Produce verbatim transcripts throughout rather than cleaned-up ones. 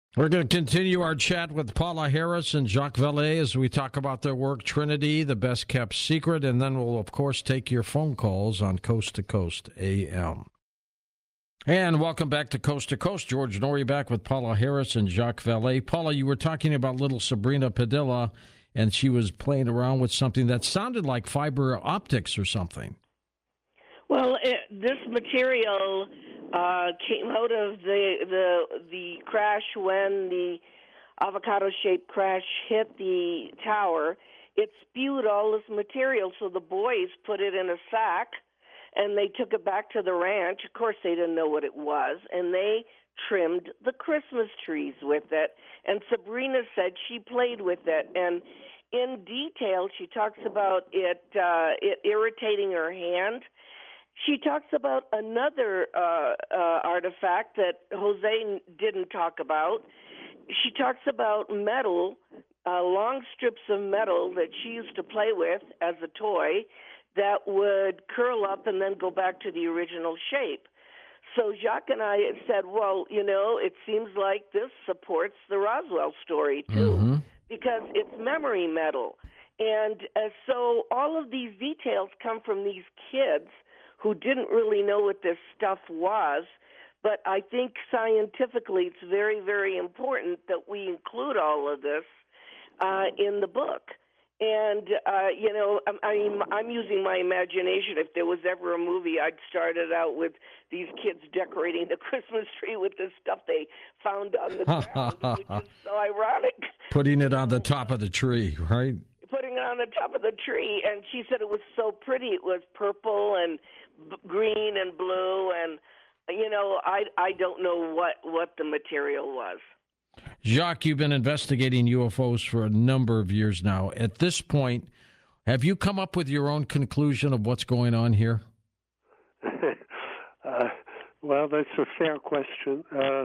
We're going to continue our chat with Paula Harris and Jacques Vallée as we talk about their work, Trinity, the Best Kept Secret, and then we'll, of course, take your phone calls on Coast to Coast A M. And welcome back to Coast to Coast. George Noory back with Paula Harris and Jacques Vallée. Paula, you were talking about little Sabrina Padilla, and she was playing around with something that sounded like fiber optics or something. Well, it, this material uh, came out of the the the crash when the avocado-shaped crash hit the tower. It spewed all this material, so the boys put it in a sack, and they took it back to the ranch. Of course, they didn't know what it was, and they trimmed the Christmas trees with it. And Sabrina said she played with it, and in detail, she talks about it uh, it irritating her hand. She talks about another uh, uh, artifact that Jose didn't talk about. She talks about metal, uh, long strips of metal that she used to play with as a toy that would curl up and then go back to the original shape. So Jacques and I said, well, you know, it seems like this supports the Roswell story, too, Mm-hmm. because it's memory metal. And uh, so all of these details come from these kids who didn't really know what this stuff was. But I think scientifically it's very, very important that we include all of this uh, in the book. And, uh, you know, I, I mean, I'm using my imagination. If there was ever a movie, I'd start it out with these kids decorating the Christmas tree with this stuff they found on the ground, which is so ironic. Putting it on the top of the tree, right? Putting it on the top of the tree, and she said it was so pretty. It was purple and b- green and blue, and you know, I I don't know what what the material was. Jacques, you've been investigating U F Os for a number of years now. At this point, have you come up with your own conclusion of what's going on here? uh, well, that's a fair question. Uh,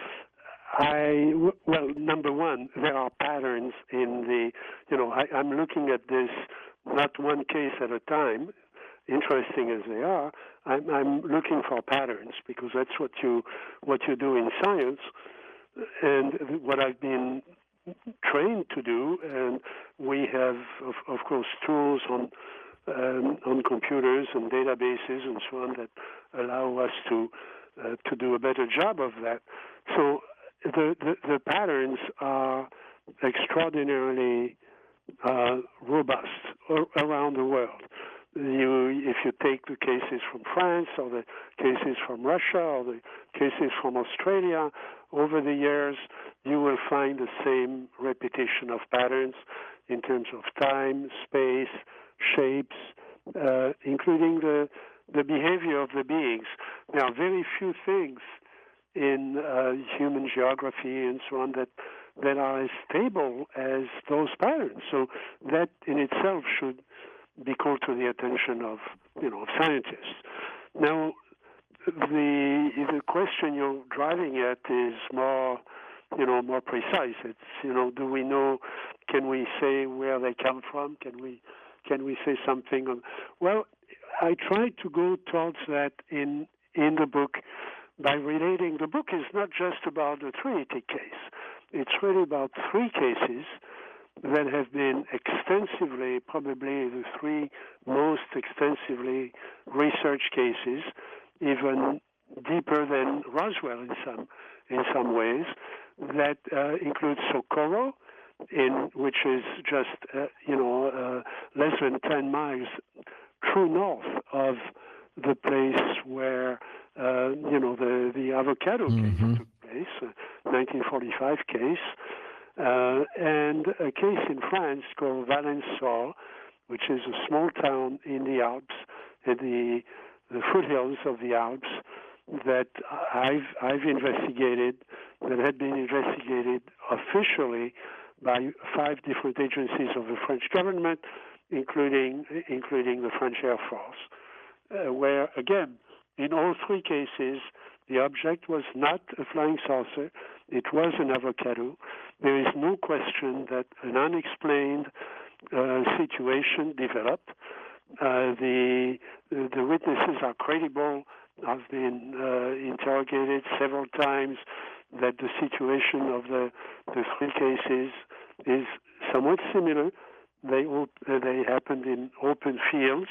I well, number one, there are patterns in the. You know, I, I'm looking at this not one case at a time. Interesting as they are, I'm, I'm looking for patterns because that's what you what you do in science, and what I've been trained to do. And we have, of, of course, tools on um, on computers and databases and so on that allow us to uh, to do a better job of that. So the the, the patterns are extraordinarily uh, robust around the world. You, if you take the cases from France or the cases from Russia or the cases from Australia, over the years, you will find the same repetition of patterns in terms of time, space, shapes, uh, including the the behavior of the beings. There are very few things in uh, human geography and so on that that are as stable as those patterns. So that in itself should be called to the attention of you know of scientists. Now, the the question you're driving at is more you know more precise. It's you know do we know? Can we say where they come from? Can we can we say something on? Well, I tried to go towards that in in the book by relating. The book is not just about the Trinity case. It's really about three cases that have been extensively, probably the three most extensively researched cases, even deeper than Roswell in some in some ways. That uh, includes Socorro, in which is just uh, you know uh, less than ten miles true north of the place where uh, you know the the avocado Mm-hmm. case took place, uh, nineteen forty-five case. Uh, and a case in France called Valençol, which is a small town in the Alps, in the, the foothills of the Alps, that I've I've investigated, that had been investigated officially by five different agencies of the French government, including including the French Air Force, uh, where again, in all three cases, the object was not a flying saucer. It was an avocado. There is no question that an unexplained uh, situation developed. Uh, the the witnesses are credible. Have been uh, interrogated several times. that the situation of the, the three cases is somewhat similar. They, op- they happened in open fields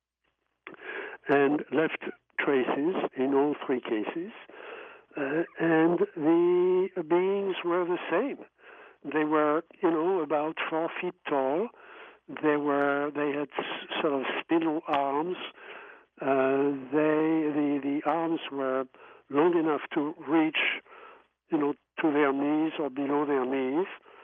and left traces in all three cases. Uh, and the beings were the same. They were, you know, about four feet tall. They were. They had s- sort of spindle arms. Uh, they, the the arms were long enough to reach, you know, to their knees or below their knees.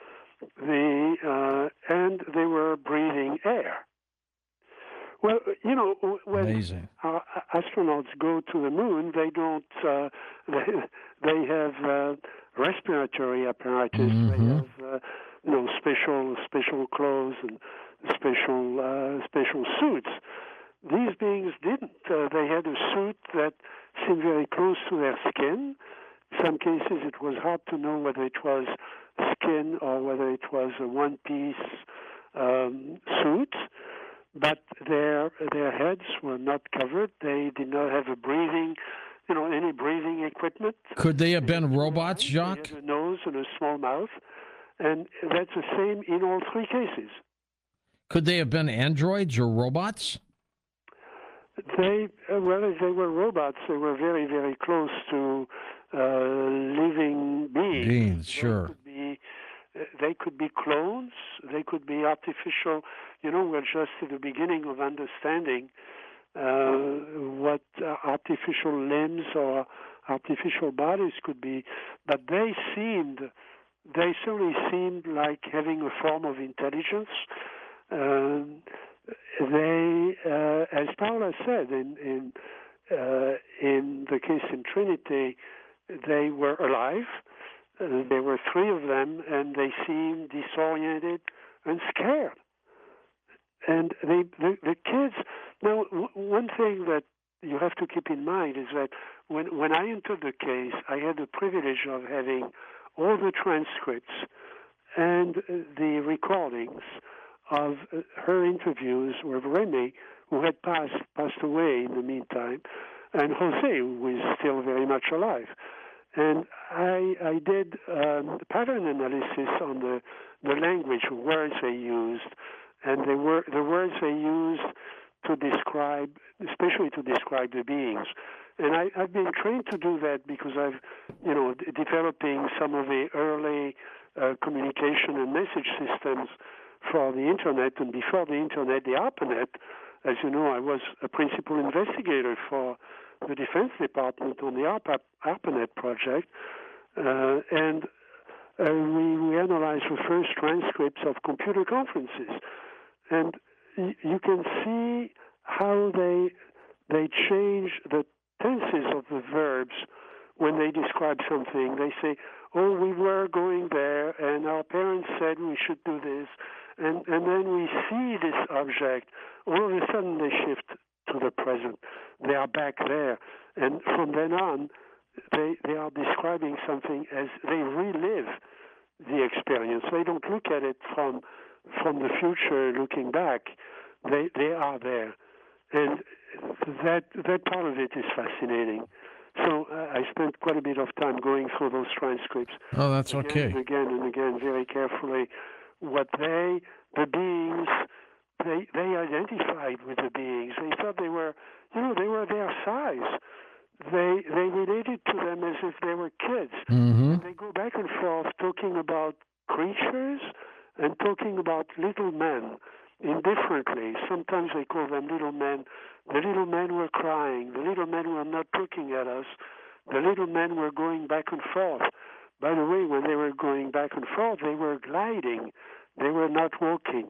The uh, and they were breathing air. Well, you know, when Amazing. our astronauts go to the moon, they don't. Uh, they, they have uh, respiratory apparatus. Mm-hmm. They have, uh, you know, special special clothes and special uh, special suits. These beings didn't. Uh, they had a suit that seemed very close to their skin. In some cases, it was hard to know whether it was skin or whether it was a one-piece um, suit. But their their heads were not covered. They did not have a breathing, you know, any breathing equipment. Could they have They been had two robots, eyes, Jacques? They had a nose and a small mouth, and that's the same in all three cases. Could they have been androids or robots? They, uh, well, if they were robots, they were very, very close to uh, living beings. Beings, They sure. could be, uh, they could be clones. They could be artificial. You know, we're just at the beginning of understanding uh, what uh, artificial limbs or artificial bodies could be. But they seemed, they certainly seemed like having a form of intelligence. Um, they, uh, as Paula said, in in, uh, in the case in Trinity, they were alive. Uh, there were three of them, and they seemed disoriented and scared. And they, the, the kids. Now, w- one thing that you have to keep in mind is that when when I entered the case, I had the privilege of having all the transcripts and uh, the recordings of uh, her interviews with Remy, who had passed passed away in the meantime, and Jose, who is still very much alive. And I I did um, pattern analysis on the the language, words they used, and they were the words they used to describe, especially to describe the beings. And I, I've been trained to do that because I've, you know, d- developing some of the early uh, communication and message systems for the Internet, and before the Internet, the ARPANET. As you know, I was a principal investigator for the Defense Department on the ARPA, ARPANET project, uh, and uh, we, we analyzed the first transcripts of computer conferences, and y- you can see how they they change the tenses of the verbs when they describe something. They say, "Oh, we were going there, and our parents said we should do this." And, and then we see this object, all of a sudden they shift to the present. They are back there. And from then on, they, they are describing something as they relive the experience. They don't look at it from from the future looking back. They they are there. And that that part of it is fascinating. So uh, I spent quite a bit of time going through those transcripts. Oh, that's again okay. and again and again, very carefully. What they, the beings, they they identified with the beings. They thought they were, you know, they were their size. They they related to them as if they were kids. Mm-hmm. And they go back and forth talking about creatures and talking about little men indifferently. Sometimes they call them little men. The little men were crying. The little men were not looking at us. The little men were going back and forth. By the way, when they were going back and forth, they were gliding. They were not walking.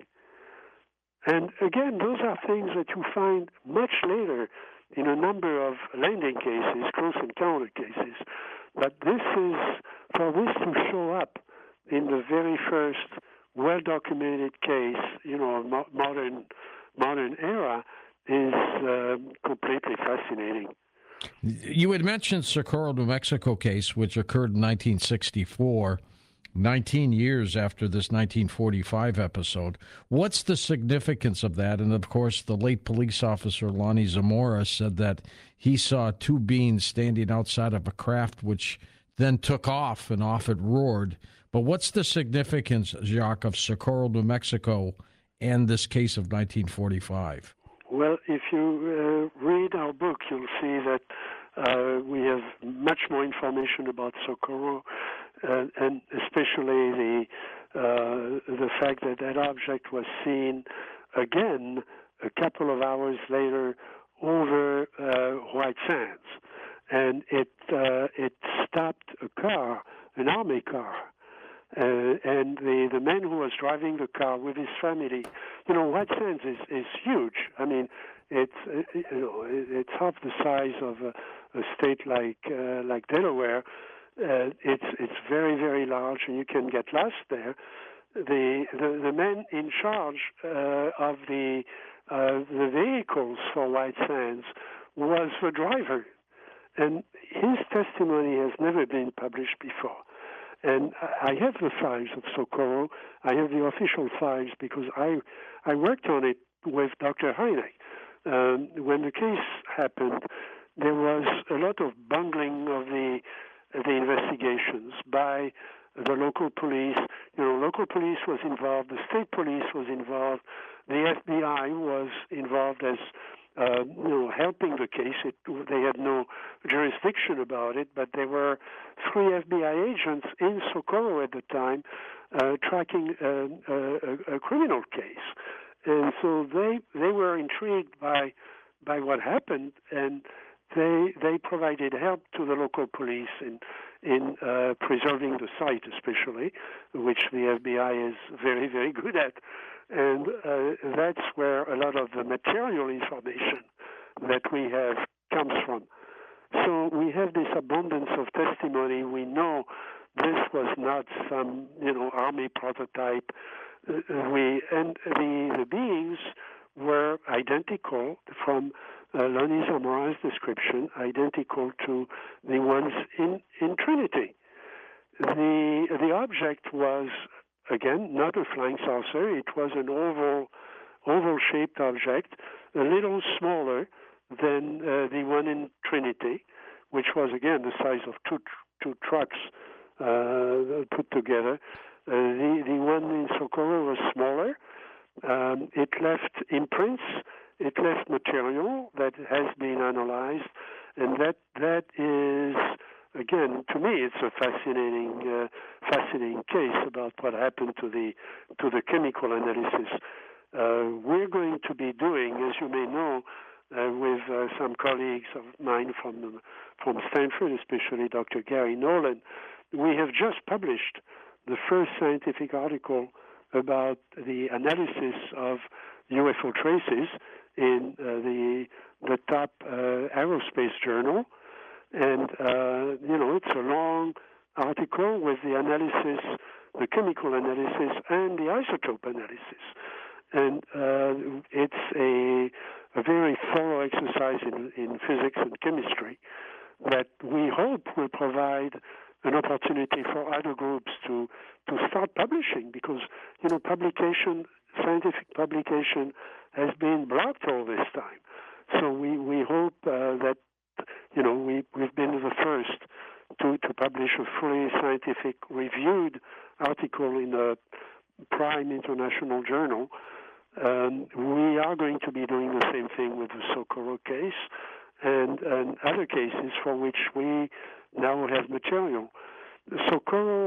And again, those are things that you find much later in a number of landing cases, close encounter cases. But this is, for this to show up in the very first well-documented case, you know, mo- modern modern era, is uh, completely fascinating. You had mentioned Socorro, New Mexico case, which occurred in nineteen sixty-four, nineteen years after this nineteen forty-five episode. What's the significance of that? And, of course, the late police officer, Lonnie Zamora, said that he saw two beings standing outside of a craft which then took off, and off it roared. But what's the significance, Jacques, of Socorro, New Mexico, and this case of nineteen forty-five? Well, if you uh, read our book, you'll see that uh, we have much more information about Socorro, uh, and especially the uh, the fact that that object was seen again a couple of hours later over uh, White Sands, and it uh, it stopped a car, an army car. Uh, and the, the man who was driving the car with his family, you know, White Sands is, is huge. I mean, it's uh, you know it's half the size of a, a state like uh, like Delaware. Uh, it's it's very very large, and you can get lost there. The the, the man in charge uh, of the uh, the vehicles for White Sands was the driver, and his testimony has never been published before. And I have the files of Socorro. I have the official files because I I worked on it with Doctor Hynek. Um, when the case happened, there was a lot of bungling of the the investigations by the local police. You know, local police was involved. The state police was involved. The F B I was involved as Uh, you know, helping the case. It, they had no jurisdiction about it, but there were three F B I agents in Socorro at the time uh, tracking uh, a, a criminal case, and so they they were intrigued by by what happened, and they they provided help to the local police in in uh, preserving the site, especially, which the F B I is very very good at. And uh, that's where a lot of the material information that we have comes from. So we have this abundance of testimony. We know this was not some, you know, army prototype. Uh, we and the the beings were identical from uh, Lonnie Zamora's description, identical to the ones in in Trinity. The the object was, again, not a flying saucer. It was an oval, oval-shaped object, a little smaller than uh, the one in Trinity, which was, again, the size of two two trucks uh, put together. Uh, the the one in Socorro was smaller. Um, it left imprints. It left material that has been analyzed, and that that is. Again, to me, it's a fascinating, uh, fascinating case about what happened to the to the chemical analysis. Uh, we're going to be doing, as you may know, uh, with uh, some colleagues of mine from from Stanford, especially Doctor Gary Nolan. We have just published the first scientific article about the analysis of U F O traces in uh, the the top uh, aerospace journal. And, uh, you know, it's a long article with the analysis, the chemical analysis, and the isotope analysis. And uh, it's a, a very thorough exercise in, in physics and chemistry that we hope will provide an opportunity for other groups to, to start publishing because, you know, publication, scientific publication has been blocked all this time. So we, we hope uh, that You know, we, we've been the first to, to publish a fully scientific reviewed article in a prime international journal. Um, we are going to be doing the same thing with the Socorro case and, and other cases for which we now have material. Socorro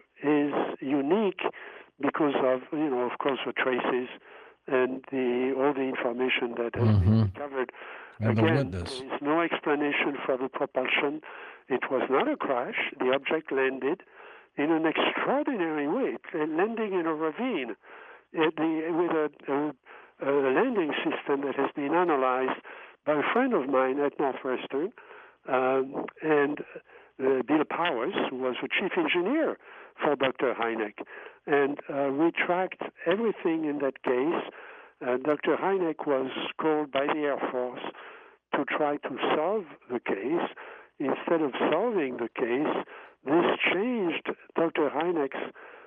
is unique because of, you know, of course, the traces and the all the information that has mm-hmm. been recovered. And Again, the there is no explanation for the propulsion. It was not a crash. The object landed in an extraordinary way, landing in a ravine uh, the, with a, a, a landing system that has been analyzed by a friend of mine at Northwestern, um, and uh, Bill Powers, who was the chief engineer for Doctor Hynek. And uh, we tracked everything in that case. Uh, Doctor Hynek was called by the Air Force to try to solve the case. Instead of solving the case, this changed Doctor Hynek's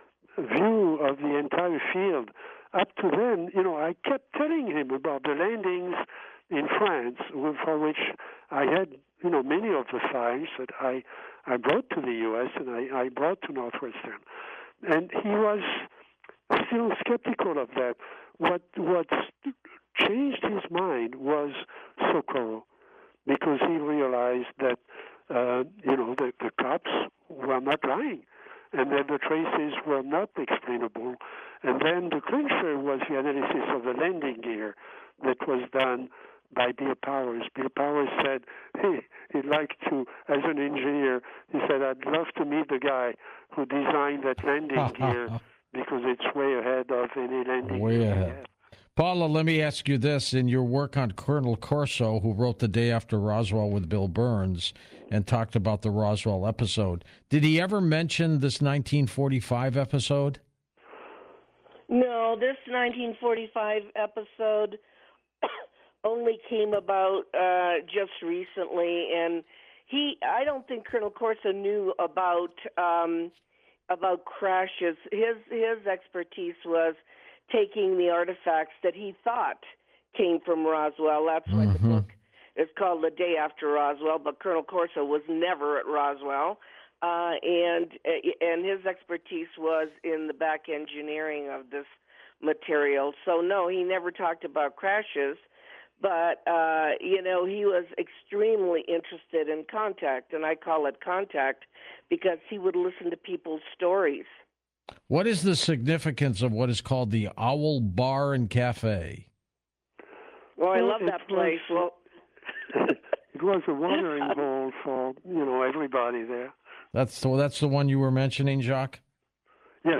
view of the entire field. Up to then, you know, I kept telling him about the landings in France, for which I had you know, many of the files that I, I brought to the U S and I, I brought to Northwestern. And he was still skeptical of that. What what changed his mind was Socorro, because he realized that, uh, you know, the, the cops were not lying, and that the traces were not explainable. And then the clincher was the analysis of the landing gear that was done by Bill Powers. Bill Powers said, hey, he'd like to, as an engineer, he said, I'd love to meet the guy who designed that landing gear because it's way ahead of any landing way gear. ahead. Paula, let me ask you this. In your work on Colonel Corso, who wrote The Day After Roswell with Bill Burns and talked about the Roswell episode, did he ever mention this nineteen forty-five episode? No, this nineteen forty-five episode only came about uh, just recently, and he, I don't think Colonel Corso knew about um, about crashes. His his expertise was taking the artifacts that he thought came from Roswell. That's why Mm-hmm. the book is called The Day After Roswell, but Colonel Corso was never at Roswell. Uh, and and his expertise was in the back engineering of this material. So, no, he never talked about crashes, but, uh, you know, he was extremely interested in contact, and I call it contact because he would listen to people's stories. What is the significance of what is called the Owl Bar and Cafe? Well, I Well, love it that place. was- Well, It was a watering hole for, you know, everybody there. That's the, that's the one you were mentioning, Jacques? Yes,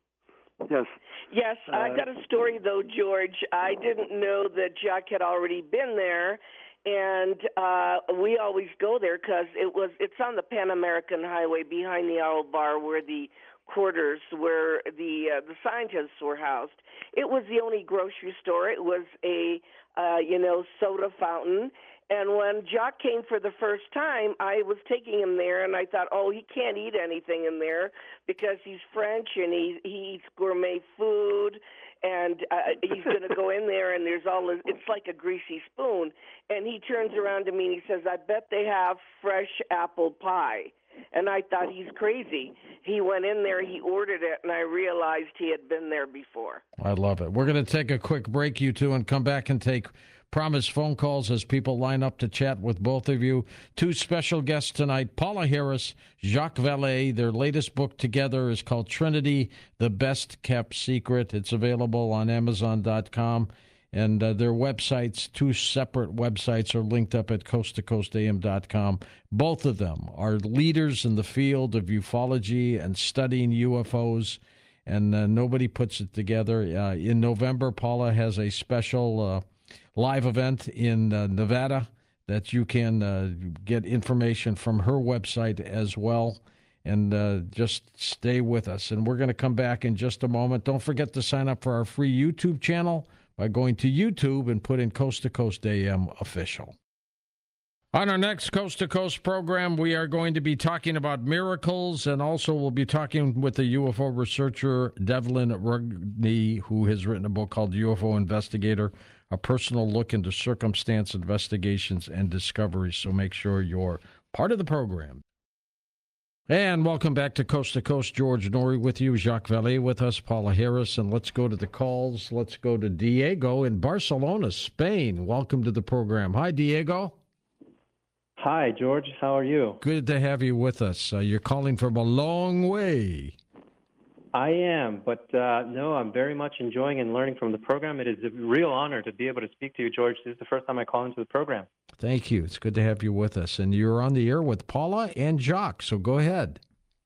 yes. yes, I Uh, got a story, though, George. I didn't know that Jack had already been there, and uh, we always go there because it was it's on the Pan American Highway behind the Owl Bar where the quarters where the uh, the scientists were housed. It was the only grocery store. It was a uh, you know soda fountain. And when Jacques came for the first time, I was taking him there, and I thought, oh, he can't eat anything in there because he's French and he he eats gourmet food, and uh, he's going to go in there and there's all this, it's like a greasy spoon. And he turns around to me and he says, I bet they have fresh apple pie. And I thought, he's crazy. He went in there, he ordered it, and I realized he had been there before. I love it. We're going to take a quick break, you two, and come back and take promised phone calls as people line up to chat with both of you. Two special guests tonight, Paula Harris, Jacques Vallée. Their latest book together is called Trinity, The Best Kept Secret. It's available on Amazon dot com. And uh, their websites, two separate websites, are linked up at coast to coast A M dot com. Both of them are leaders in the field of ufology and studying U F Os, and uh, nobody puts it together. Uh, in November, Paula has a special uh, live event in uh, Nevada that you can uh, get information from her website as well. And uh, just stay with us. And we're going to come back in just a moment. Don't forget to sign up for our free YouTube channel by going to YouTube and put in Coast to Coast A M official. On our next Coast to Coast program, we are going to be talking about miracles, and also we'll be talking with the U F O researcher Devlin Rugney, who has written a book called U F O Investigator, a personal look into circumstance investigations and discoveries. So make sure you're part of the program. And welcome back to Coast to Coast. George Noory with you, Jacques Vallée with us, Paula Harris, and let's go to the calls. Let's go to Diego in Barcelona, Spain. Welcome to the program. Hi, Diego. Hi, George. How are you? Good to have you with us. Uh, you're calling from a long way. I am, but uh, no, I'm very much enjoying and learning from the program. It is a real honor to be able to speak to you, George. This is the first time I call into the program. Thank you. It's good to have you with us. And you're on the air with Paula and Jacques, so go ahead.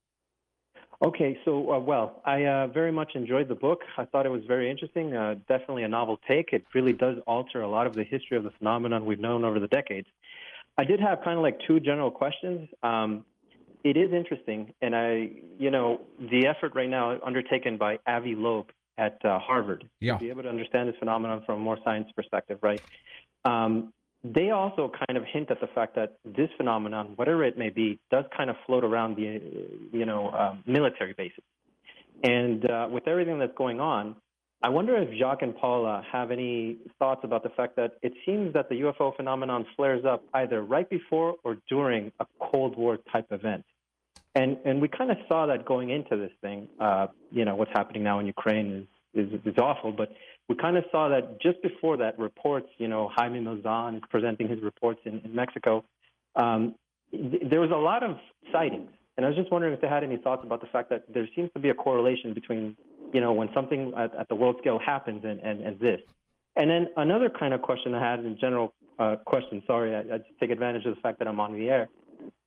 Okay, so, uh, well, I uh, very much enjoyed the book. I thought it was very interesting, uh, definitely a novel take. It really does alter a lot of the history of the phenomenon we've known over the decades. I did have kind of like two general questions. Um, it is interesting, and I, you know, the effort right now undertaken by Avi Loeb at uh, Harvard Yeah. to be able to understand this phenomenon from a more science perspective, right? Um, they also kind of hint at the fact that this phenomenon, whatever it may be, does kind of float around the, you know, uh, military bases. And uh, with everything that's going on, I wonder if Jacques and Paula have any thoughts about the fact that it seems that the U F O phenomenon flares up either right before or during a Cold War type event. And and we kind of saw that going into this thing. Uh, you know, what's happening now in Ukraine is, is, is awful, but we kind of saw that just before that, reports, you know, Jaime Maussan presenting his reports in, in Mexico, um, th- there was a lot of sightings. And I was just wondering if they had any thoughts about the fact that there seems to be a correlation between, you know, when something at, at the world scale happens and, and, and this. And then another kind of question I had, in general uh, question, sorry, I, I just take advantage of the fact that I'm on the air,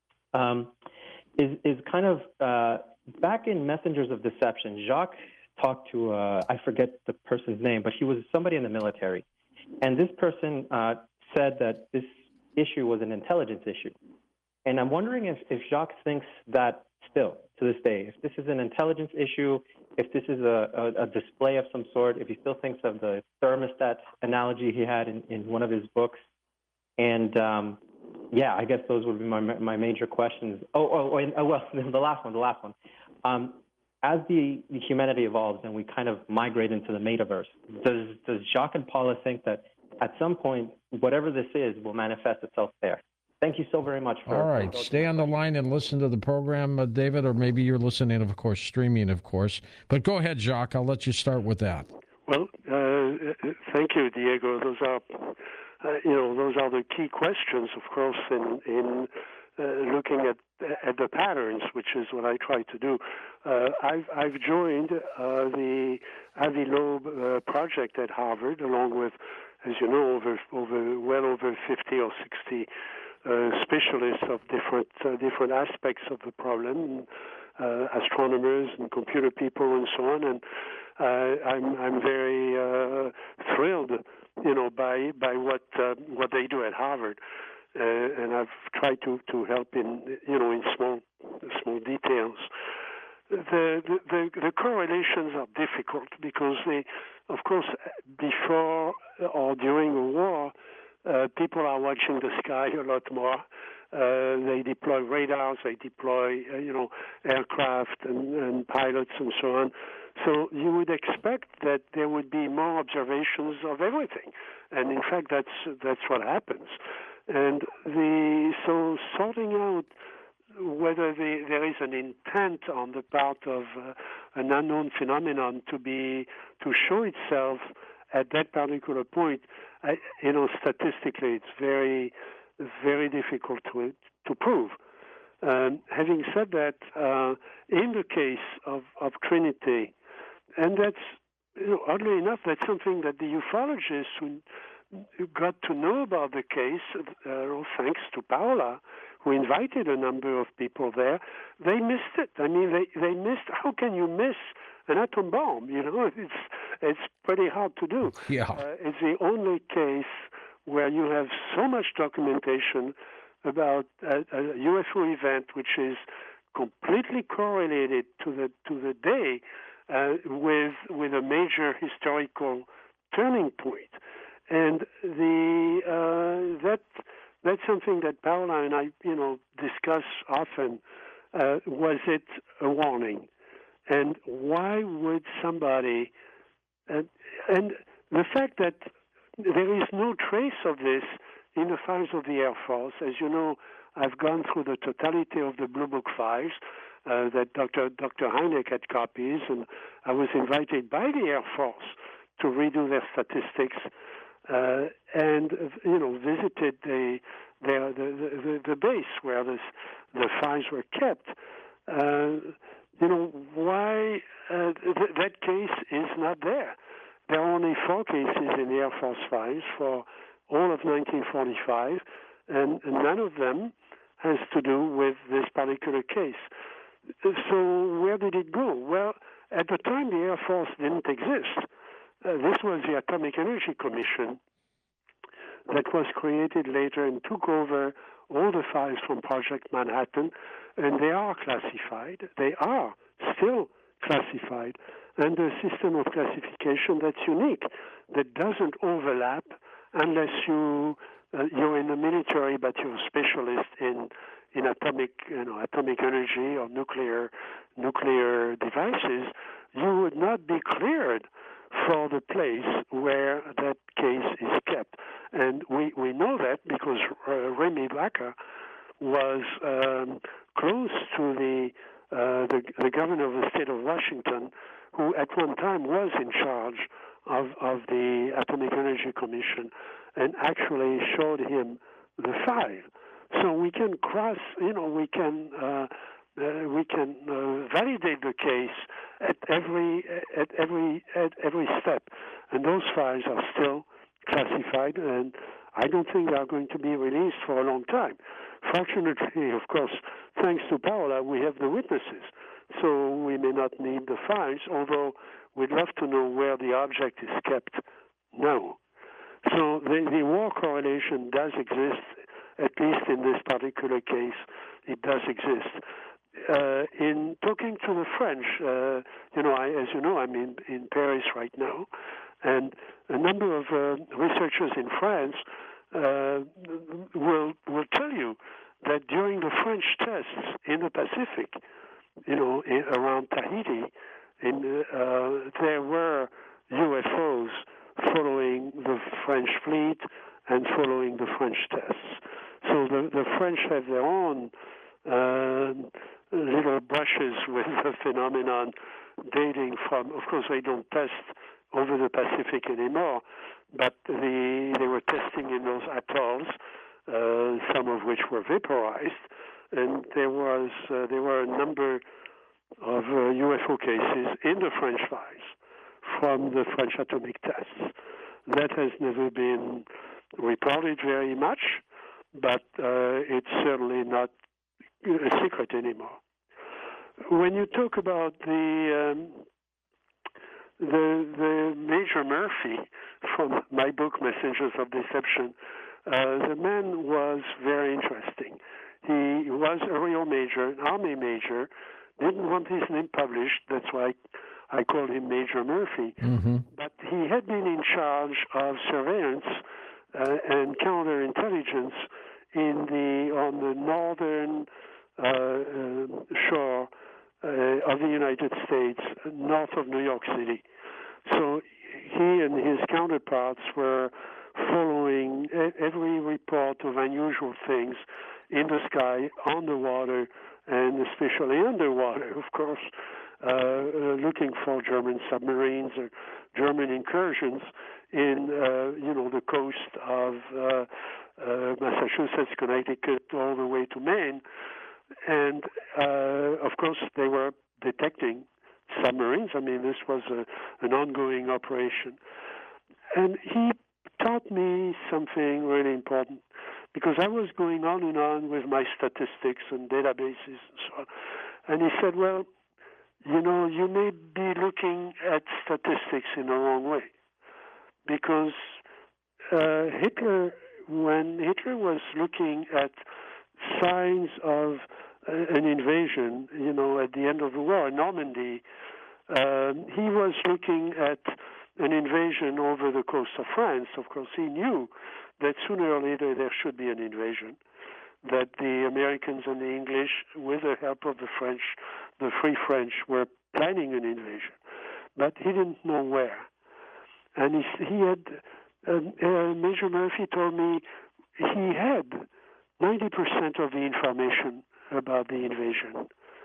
um, is, is kind of uh, back in Messengers of Deception, Jacques talked to, uh, I forget the person's name, but he was somebody in the military. And this person uh, said that this issue was an intelligence issue. And I'm wondering if, if Jacques thinks that still, to this day, if this is an intelligence issue, if this is a, a, a display of some sort, if he still thinks of the thermostat analogy he had in, in one of his books. And, um, yeah, I guess those would be my my major questions. Oh, oh, and, oh well, the last one, the last one. Um, as the, the humanity evolves and we kind of migrate into the metaverse, does, does Jacques and Paula think that at some point, whatever this is will manifest itself there? Thank you so very much. For, All right. Stay on the line and listen to the program, uh, David, or maybe you're listening, of course, streaming, of course. But go ahead, Jacques. I'll let you start with that. Well, uh, thank you, Diego. Those are, uh, you know, those are the key questions, of course, in, in uh, looking at at the patterns, which is what I try to do. Uh, I've I've joined uh, the Avi Loeb uh, project at Harvard, along with, as you know, over over well over fifty or sixty. Uh, specialists of different uh, different aspects of the problem, uh, astronomers and computer people and so on, and uh, I'm I'm very uh, thrilled, you know, by by what uh, what they do at Harvard, uh, and I've tried to, to help in you know in small small details. The, the the the correlations are difficult because they, of course, before or during a war. Uh, people are watching the sky a lot more. Uh, they deploy radars, they deploy, uh, you know, aircraft and, and pilots and so on. So you would expect that there would be more observations of everything, and in fact, that's that's what happens. And the so sorting out whether the, there is an intent on the part of uh, an unknown phenomenon to be to show itself at that particular point, I, you know, statistically, it's very, very difficult to to prove. Um, having said that, uh, in the case of, of Trinity, and that's, you know, oddly enough, that's something that the ufologists who got to know about the case, uh, thanks to Paula, who invited a number of people there, they missed it. I mean, they, they missed, how can you miss an atom bomb? You know, it's it's pretty hard to do. Yeah. Uh, it's the only case where you have so much documentation about a, a U F O event which is completely correlated to the to the day uh, with with a major historical turning point, and the uh, that that's something that Paula and I you know discuss often. Uh, was it a warning? And why would somebody, uh, and the fact that there is no trace of this in the files of the Air Force, as you know, I've gone through the totality of the Blue Book files uh, that Doctor Doctor Hynek had copies, and I was invited by the Air Force to redo their statistics, uh, and you know visited the their, the, the the base where this, the files were kept. Uh, You know, why uh, th- that case is not there. There are only four cases in the Air Force files for all of nineteen forty-five, and, and none of them has to do with this particular case. So where did it go? Well, at the time, the Air Force didn't exist. Uh, this was the Atomic Energy Commission that was created later and took over all the files from Project Manhattan, and they are classified. They are still classified under a system of classification that's unique, that doesn't overlap unless you uh, you're in the military, but you're a specialist in in atomic you know atomic energy or nuclear nuclear devices. You would not be cleared for the place where that case is kept. And we, we know that because uh, Remy Baker was um, close to the, uh, the the governor of the state of Washington, who at one time was in charge of, of the Atomic Energy Commission, and actually showed him the file. So we can cross, you know, we can uh, uh, we can uh, validate the case at every at every at every step, and those files are still classified, and I don't think they are going to be released for a long time. Fortunately, of course, thanks to Paola, we have the witnesses, so we may not need the files, although we'd love to know where the object is kept now. So the, the war correlation does exist, at least in this particular case, it does exist. Uh, in talking to the French, uh, you know, I, as you know, I'm in, in Paris right now, and a number of uh, researchers in France uh, will will tell you that during the French tests in the Pacific, you know, in, around Tahiti, in, uh, there were U F Os following the French fleet and following the French tests. So the, the French have their own uh, little brushes with the phenomenon dating from, of course, they don't test over the Pacific anymore, but the, they were testing in those atolls, uh, some of which were vaporized, and there was uh, there were a number of uh, U F O cases in the French files from the French atomic tests. That has never been reported very much, but uh, it's certainly not a secret anymore. When you talk about the um, the the Major Murphy from my book Messengers of Deception, uh, the man was very interesting. He was a real major, an army major, didn't want his name published. That's why I called him Major Murphy. Mm-hmm. But he had been in charge of surveillance uh, and counterintelligence in the on the northern uh, uh, shore uh, of the United States, north of New York City. So he and his counterparts were following every report of unusual things in the sky, on the water, and especially underwater, of course, uh, uh, looking for German submarines or German incursions in, uh, you know, the coast of uh, uh, Massachusetts, Connecticut, all the way to Maine. And, uh, of course, they were detecting submarines. I mean, this was a, an ongoing operation. And he taught me something really important, because I was going on and on with my statistics and databases and so on. And he said, well, you know, you may be looking at statistics in the wrong way, because uh, Hitler, when Hitler was looking at signs of uh, an invasion, you know, at the end of the war in Normandy, uh, he was looking at an invasion over the coast of France. Of course, he knew that sooner or later there should be an invasion, that the Americans and the English, with the help of the French, the Free French, were planning an invasion. But he didn't know where. And he, he had, uh, uh, Major Murphy told me he had ninety percent of the information about the invasion.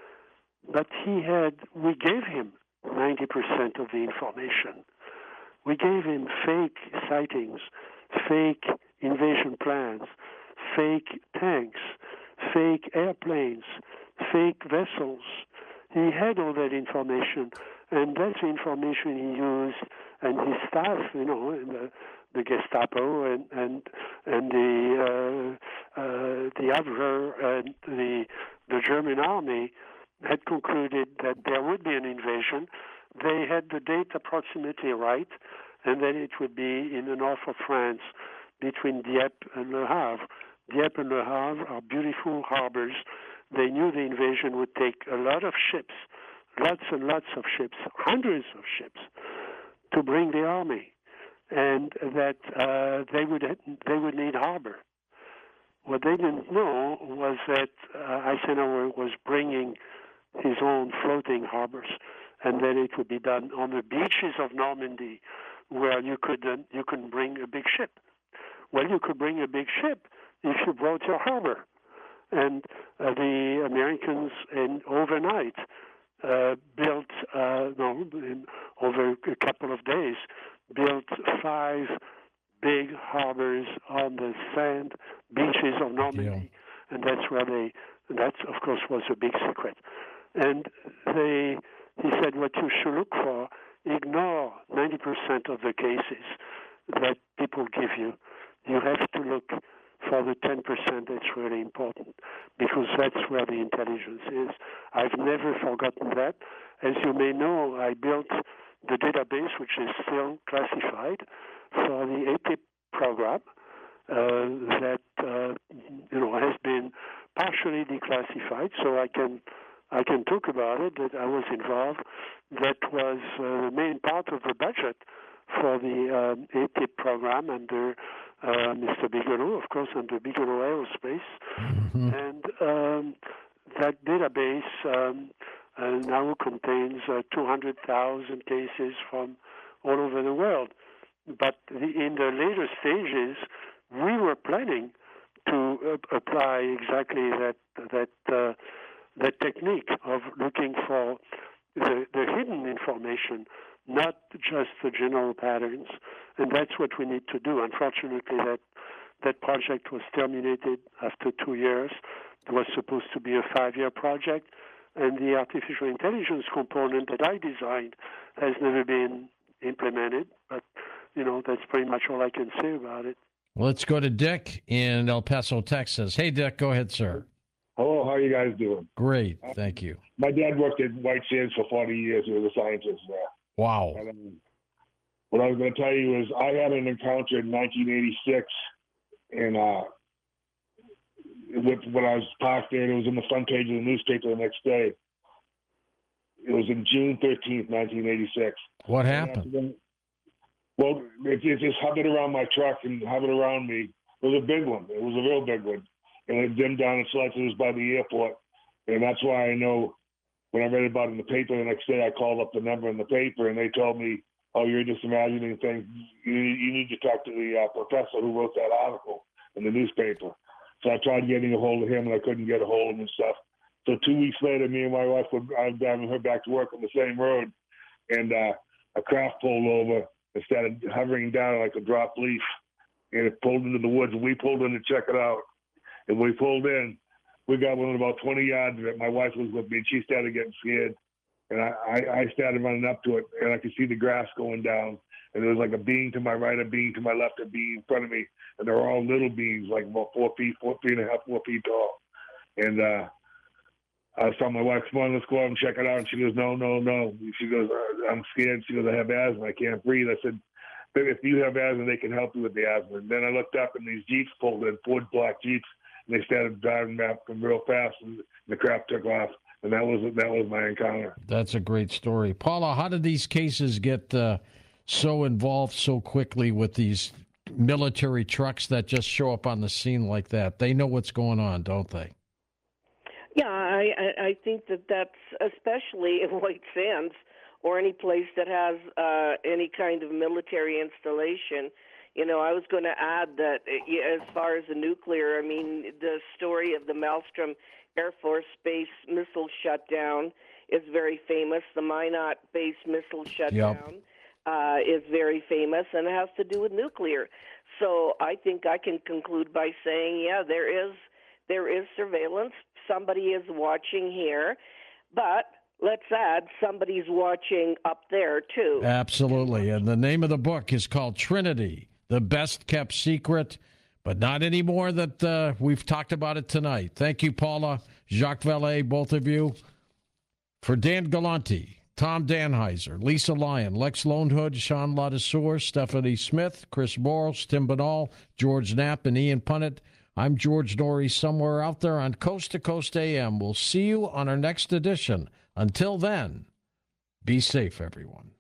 But he had, we gave him ninety percent of the information. We gave him fake sightings, fake invasion plans, fake tanks, fake airplanes, fake vessels. He had all that information, and that's the information he used, and his staff, you know, and the, the Gestapo and and and the uh, uh, the Abwehr and the the German army had concluded that there would be an invasion. They had the date approximately right, and then it would be in the north of France, between Dieppe and Le Havre. Dieppe and Le Havre are beautiful harbors. They knew the invasion would take a lot of ships, lots and lots of ships, hundreds of ships, to bring the army, and that uh, they would they would need harbor. What they didn't know was that uh, Eisenhower was bringing his own floating harbors, and then it would be done on the beaches of Normandy, where you could uh, you could bring a big ship. Well, you could bring a big ship if you brought your harbor, and uh, the Americans in overnight uh, built uh, no in, over a couple of days built five big harbors on the sand beaches of Normandy, yeah. and that's where they. That of course was a big secret, and they. He said, what you should look for, ignore ninety percent of the cases that people give you. You have to look for the ten percent that's really important, because that's where the intelligence is. I've never forgotten that. As you may know, I built the database, which is still classified, for the A T I P program uh, that uh, you know has been partially declassified, so I can I can talk about it, that I was involved. That was uh, the main part of the budget for the um, A T I P program under uh, Mister Bigelow, of course, under Bigelow Aerospace. Mm-hmm. And um, that database um, uh, now contains uh, two hundred thousand cases from all over the world. But the, in the later stages, we were planning to uh, apply exactly that that uh, that technique of looking for the, the hidden information, not just the general patterns. And that's what we need to do. Unfortunately, that that project was terminated after two years. It was supposed to be a five-year project, and the artificial intelligence component that I designed has never been implemented. But, you know, that's pretty much all I can say about it. Let's go to Dick in El Paso, Texas. Hey, Dick, go ahead, sir. Hello, how are you guys doing? Great, thank you. My dad worked at White Sands for forty years. He was a scientist there. Wow. And, um, what I was going to tell you is I had an encounter in nineteen eighty-six, and uh, with, when I was parked there, it was in the front page of the newspaper the next day. It was in June thirteenth, nineteen eighty-six. What happened? Then, well, it, it just hovered around my truck and hovered around me. It was a big one. It was a real big one. And it dimmed down and selected it was by the airport. And that's why I know when I read about it in the paper the next day, I called up the number in the paper and they told me, oh, you're just imagining things. You, you need to talk to the uh, professor who wrote that article in the newspaper. So I tried getting a hold of him and I couldn't get a hold of him and stuff. So two weeks later, me and my wife were driving her back to work on the same road, and uh, a craft pulled over and started hovering down like a dropped leaf. And it pulled into the woods, and we pulled in to check it out. And when we pulled in, we got within about twenty yards of it. My wife was with me, and she started getting scared. And I, I, I started running up to it, and I could see the grass going down. And there was like a being to my right, a being to my left, a being in front of me. And they were all little beings, like about four feet, four feet and a half, four feet tall. And uh, I was telling my wife, come on, let's go out and check it out. And she goes, no, no, no. She goes, I'm scared. She goes, I have asthma. I can't breathe. I said, if you have asthma, they can help you with the asthma. And then I looked up, and these Jeeps pulled in, Ford black Jeeps. And they started driving back real fast, and the craft took off, and that was that was my encounter. That's a great story, Paula. How did these cases get uh, so involved so quickly with these military trucks that just show up on the scene like that? They know what's going on, don't they? Yeah, I I think that that's especially in White Sands or any place that has uh, any kind of military installation. You know, I was going to add that as far as the nuclear, I mean, the story of the Maelstrom Air Force Base missile shutdown is very famous. The Minot Base missile shutdown yep. uh, is very famous, and it has to do with nuclear. So I think I can conclude by saying, yeah, there is there is surveillance. Somebody is watching here, but let's add somebody's watching up there too. Absolutely, and the name of the book is called Trinity. The best kept secret, but not anymore that uh, we've talked about it tonight. Thank you, Paula, Jacques Vallée, both of you. For Dan Galante, Tom Danheiser, Lisa Lyon, Lex Lonehood, Sean Ladesseur, Stephanie Smith, Chris Boros, Tim Banal, George Knapp, and Ian Punnett, I'm George Norrie, somewhere out there on Coast to Coast A M. We'll see you on our next edition. Until then, be safe, everyone.